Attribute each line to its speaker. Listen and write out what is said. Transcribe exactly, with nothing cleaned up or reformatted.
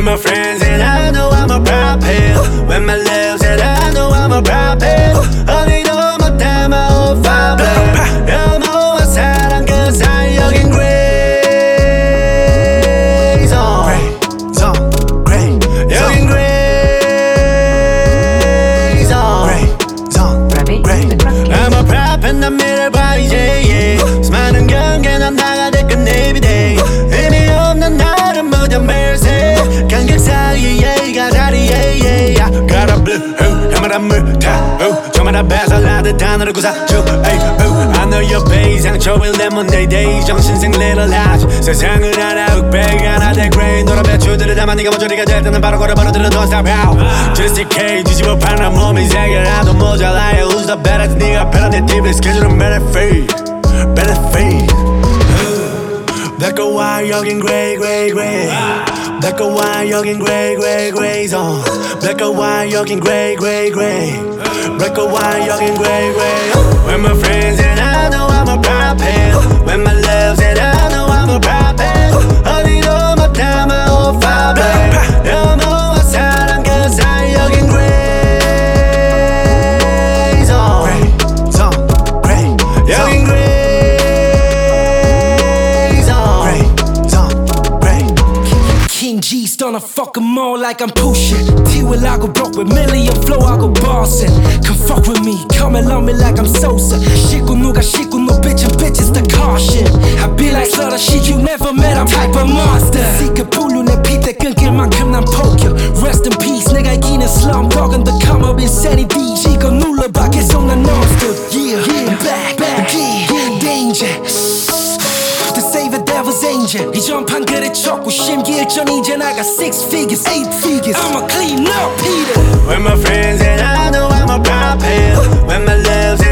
Speaker 1: my friends and I know I'm a prophet. When my lips and I know I'm a prophet. 어디도 못 담아 oh father. 영원한 사랑 그 사이 여긴 gray zone.
Speaker 2: Gray zone, gray
Speaker 1: 여긴 gray zone.
Speaker 2: gray zone, gray.
Speaker 1: I'm a prophet 난 미래를 봐 이제 yeah. 수많은 경계 난 나가될 건 every day. 의미 없는 나름 무전 mercy. 간격 사이에 가다리 yeah yeah. Got a blue 해마란 물타 저마다 배설나듯 하늘을 구사주 I know your face 상처를 lemonade day 정신생 little lies 세상을 하나 흑백 하나 대 gray 노란 배추들을 담아 네가 모조리가 될 때는 바로 걸어버려 들어 don't stop out Just in case 뒤집어 파는 몸이 세 개라도 모자라 Who's the better 네가 패러 내 티비 스케줄은 better fade better fade Black or white 여긴 gray gray gray Black or white 여긴 gray gray gray zone Black or white 여긴 gray gray gray Black or white 여긴 gray gray When my friends and I know I'm a prophet When my loves and I know I'm a prophet 어디도 못 담아 oh father 영원한 사랑 그 사이 여긴 gray zone
Speaker 2: Gray zone, gray
Speaker 1: 여긴 gray zone
Speaker 2: gray zone, gray.
Speaker 3: King G starting to fuck 'em all like I'm pushing. T-Will I go broke with million flow I go bossing. Come fuck with me, come and love me like I'm Sosa. 씻고 누가 씻고 no bitch and bitches the caution. I be like slaughter shit you never met I'm type of monster. 시크 불루 내 피대 끊길 만큼 난 포겨. Rest in peace 내가 이기는 slumdog은 the come up insanity. 지고 눌러봐 계속 난 non-stop. Yeah, I'm back, back, yeah, danger. To save a devil's angel 이 전판 그래 쳤고 심기일전 이제 나가 six figures, eight figures I'ma clean up Peter
Speaker 1: When my friends and I know I'm a prophet When my loves